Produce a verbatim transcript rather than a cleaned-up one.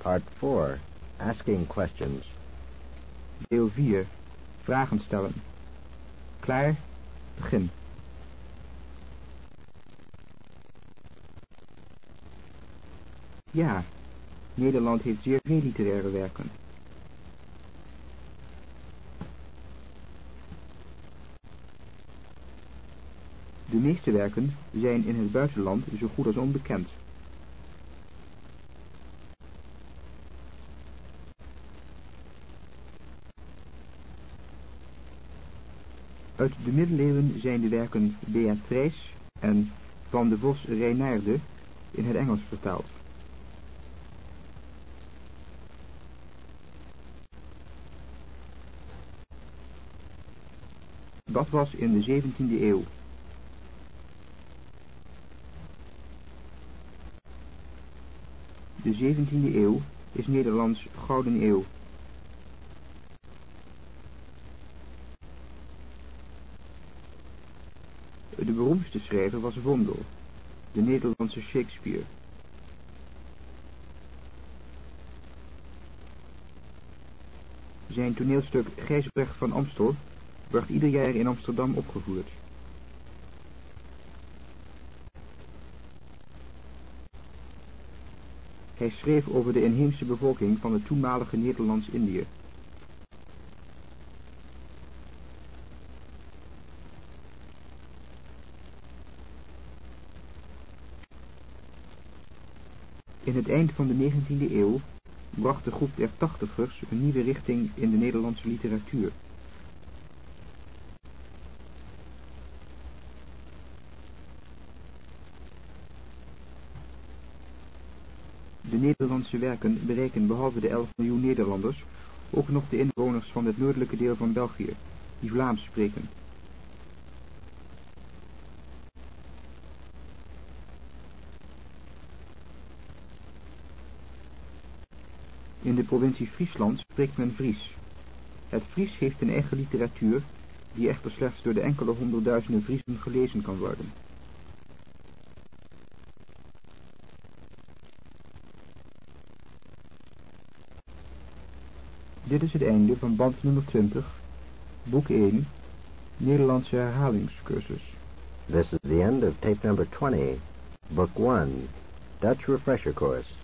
Part four. Asking questions. Deel vier. Vragen stellen. Klaar? Begin. Ja, Nederland heeft zeer veel literaire werken. De meeste werken zijn in het buitenland zo goed als onbekend. Uit de middeleeuwen zijn de werken Beatrice en Van de Vos Reinaerde in het Engels vertaald. Dat was in de zeventiende eeuw. De zeventiende eeuw is Nederlands gouden eeuw. De beroemdste schrijver was Vondel, de Nederlandse Shakespeare. Zijn toneelstuk Gijsbrecht van Amstel wordt ieder jaar in Amsterdam opgevoerd. Hij schreef over de inheemse bevolking van het toenmalige Nederlands-Indië. In het eind van de negentiende eeuw bracht de groep der tachtigers een nieuwe richting in de Nederlandse literatuur. De Nederlandse werken bereiken behalve de elf miljoen Nederlanders ook nog de inwoners van het noordelijke deel van België, die Vlaams spreken. In de provincie Friesland spreekt men Fries. Het Fries heeft een eigen literatuur, die echter slechts door de enkele honderdduizenden Friezen gelezen kan worden. Dit is het einde van band nummer twintig, boek één, Nederlandse herhalingscursus. This is the end of tape number twenty, book one, Dutch Refresher Course.